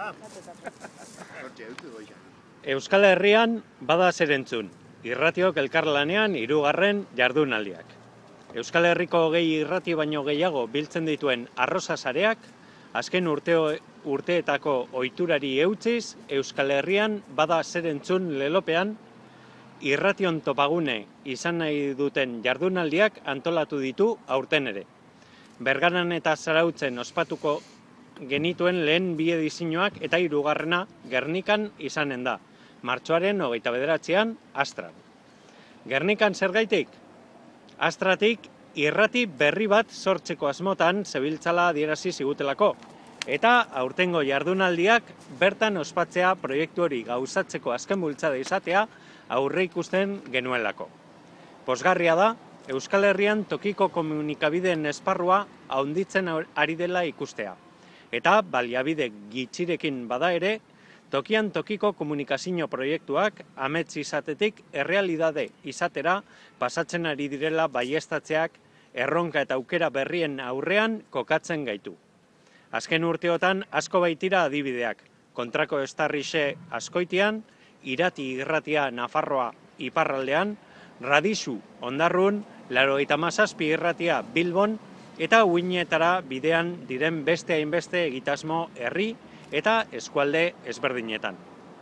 Euskal Herrian bada zer entzun, irratiok elkarlanean 3. jardunaldiak. Euskal Herriko 20 irrati baino gehiago biltzen dituen arrosa sareak, azken urteetako ohiturari eutziz, Euskal Herrian bada zer entzun lelopean, irration topagune izan nahi duten jardunaldiak antolatu ditu aurten ere. Bergaran eta Zarautzen ospatuko genituen lehen 2 edizioak eta 3. Gernikan izanen da, martxoaren 29an Astran. Gernikan zergaitik? Astratik irrati berri bat sortzeko asmotan zebiltzala adierazi zigutelako, eta aurtengo jardunaldiak bertan ospatzea proiektu hori gauzatzeko azken bultzada izatea aurre ikusten genuelako. Pozgarria da, Euskal Herrian tokiko komunikabideen esparrua handitzen ari dela ikustea. Eta baliabide gitxirekin bada ere, tokian tokiko komunikazio proiektuak amets izatetik errealidade izatera pasatzen ari direla baieztatzeak erronka eta aukera berrien aurrean kokatzen gaitu. Azken urteotan asko baitira adibideak, kontrako estarrixe Azkoitian, Irati irratia Nafarroa iparraldean, Radisu Ondarrun, 97 irratia Bilbon, eta uinetara bidean diren beste hainbeste egitasmo herri eta eskualde ezberdinetan.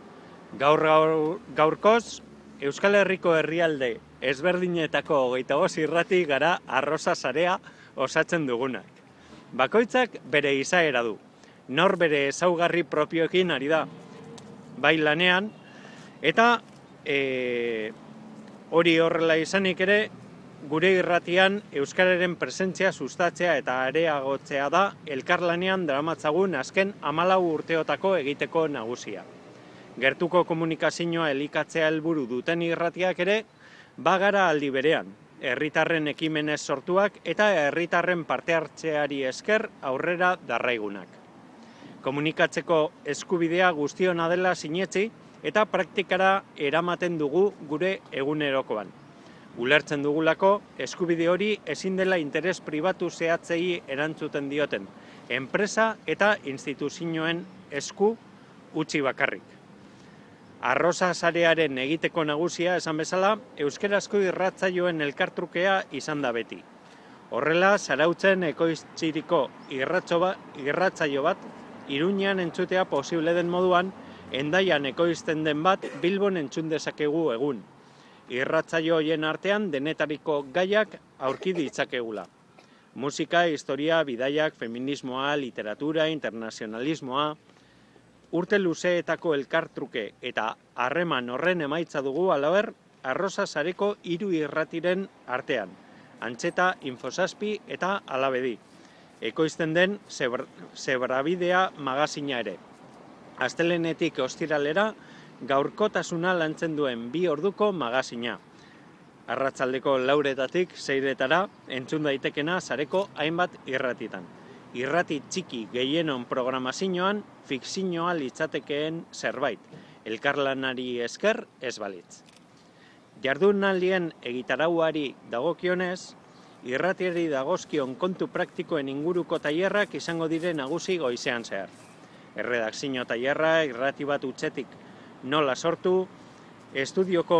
Gaurkoz, Euskal Herriko herrialde ezberdinetako 25 irrati gara arrosa sarea osatzen dugunak. Bakoitzak bere izaera du, nor bere ezaugarri propioekin ari da, bai lanean, eta hori horrela izanik ere, gure irratian euskararen presentzia sustatzea eta areagotzea da elkarlanean daramatzagun azken 14 urteotako egiteko nagusia. Gertuko komunikazioa elikatzea helburu duten irratiak ere, bagara aldi berean, herritarren ekimenez sortuak eta herritarren parte hartzeari esker aurrera darraigunak. Komunikatzeko eskubidea guztiona dela sinetsi eta praktikara eramaten dugu gure egunerokoan. Ulertzen dugulako, eskubide hori ezin dela interes pribatu zehatzei erantzuten dioten, enpresa eta instituzioen esku utzi bakarrik. Arrosa sarearen egiteko nagusia esan bezala, euskarazko irratsaioen elkartrukea izan da beti. Horrela, Zarautzen ekoiztziriko irratsaio bat, Iruñean entzutea posible den moduan, Hendaian ekoizten den bat Bilbon entzun dezakegu egun. Irratsaio hoien artean denetariko gaiak aurki ditzakegula. Musika, historia, bidaiak, feminismoa, literatura, internazionalismoa, urte luzeetako elkartruke eta harreman horren emaitza dugu halaber arrosa sareko 3 irratiren artean, Antxeta, Infosazpi eta Alabedi. Ekoizten den Zebrabidea magazina ere. Astelehenetik ostiralera, gaurkotasuna lantzen duen 2 orduko magazina. Arratsaldeko 4etatik 6etara entzun daitekena sareko hainbat irratitan. Irrati txiki gehienon programazioan fikzioa litzatekeen zerbait, elkarlanari esker ez balitz. Jardunaldien egitarauari dagokionez, irratiari dagozkion kontu praktikoen inguruko tailerrak izango dire nagusi goizean zehar. Erredakzio tailerra, irrati bat hutsetik nola sortu, estudioko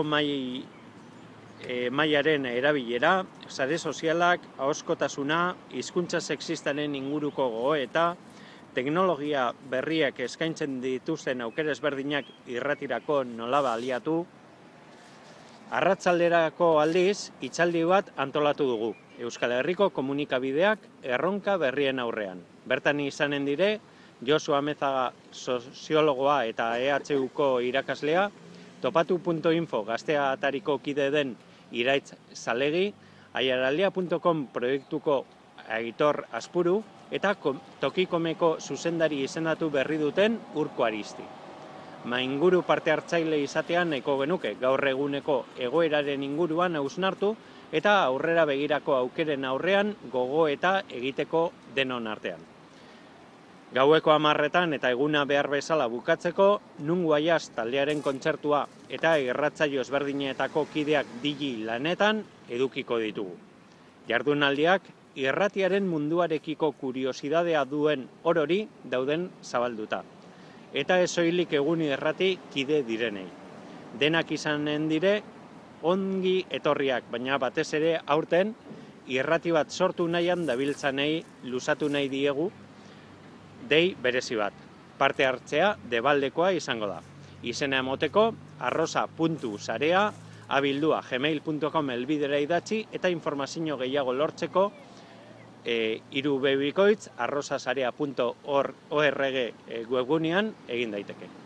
mailaren erabilera, sare sozialak, ahoskotasuna, hizkuntza sexistaren inguruko gogoeta, teknologia berriak eskaintzen dituzten aukera ezberdinak irratirako nola baliatu. Arratsalderako aldiz, hitzaldi bat antolatu dugu, Euskal Herriko komunikabideak erronka berrien aurrean. Bertan izanen dire, Josu Amezaga soziologoa eta EHUko irakaslea, topatu.info gaztea atariko kide den Iraitz Zalegi, aiaraldea.com proiektuko Aitor Azpuru eta Tokikomeko zuzendari izendatu berri duten Urko Aristi. Mainguru parte hartzaile izatean nahiko genuke gaur eguneko egoeraren inguruan hausnartu eta aurrera begirako aukeren aurrean gogoeta egiteko denon artean. Gaueko 10etan eta eguna behar bezala bukatzeko, Nungu Aiaz taldearen kontzertua eta irratsaio ezberdinetako kideak digi lanetan edukiko ditugu. Jardunaldiak irratiaren munduarekiko kuriosidadea duen orori dauden zabalduta. eta ez soilik Eguni Irrati kide direnei. Denak izanen dire ongi etorriak, baina batez ere aurten irrati bat sortu nahian dabiltzanei luzatu nahi diegu dei berezi bat. Parte hartzea debaldekoa izango da. Izena emoteko arrosa.sarea@gmail.com elbidera idatzi eta informazio gehiago lortzeko irubebikoitz arrosasarea.org webgunean egin daiteke.